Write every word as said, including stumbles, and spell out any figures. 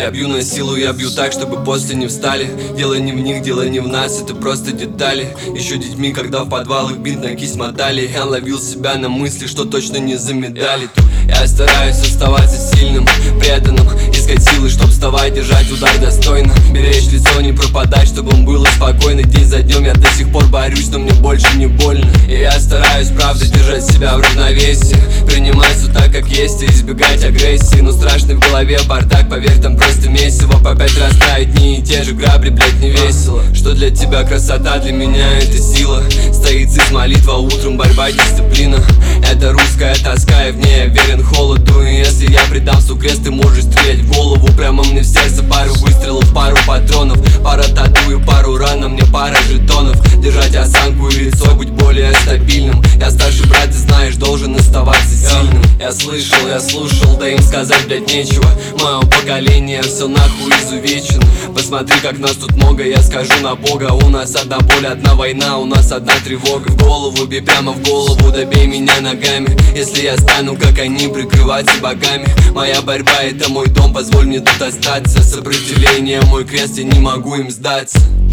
Я бью на силу, я бью так, чтобы после не встали. Дело не в них, дело не в нас, это просто детали. Еще детьми, когда в подвалах бинт на кисть мотали, я ловил себя на мысли, что точно не за медали. Я стараюсь оставаться сильным, преданным, искать силы, чтоб вставать, держать удар достойно, беречь лицо, не пропадать, чтобы он было спокойно. День за днем я до сих пор борюсь, но мне больше не больно. И я стараюсь, правда, держать себя в равновесии, принимать все так, как есть, и избегать агрессии. Но страшный в голове бардак, поверь, там просто месиво. По пять раз ставить не и те же грабли, блять, не весело. Что для тебя красота, для меня это сила. Стоицизм, молитва, утром борьба, дисциплина. Это русская тоска, и в ней я верен холоду. И если я предам свой крест, ты можешь стрелять в голову прямо мне в сердце. Пару выстрелов, пару патронов, пара тату и пару ран, а мне пара жетонов. Держать осанку и лицо, быть более стабильным. Я старший брат, ты знаешь, должен оставаться сильным. Я слышал, я слушал, да им сказать, блять, нечего. Мое поколение все нахуй изувечено. Посмотри, как нас тут много, я скажу на Бога. У нас одна боль, одна война, у нас одна тревога. В голову бей, прямо в голову, добей меня ногами. Если я стану, как они, прикрываться богами. Моя борьба, это мой дом, позволь мне тут остаться. Сопротивление, мой крест, я не могу им сдаться.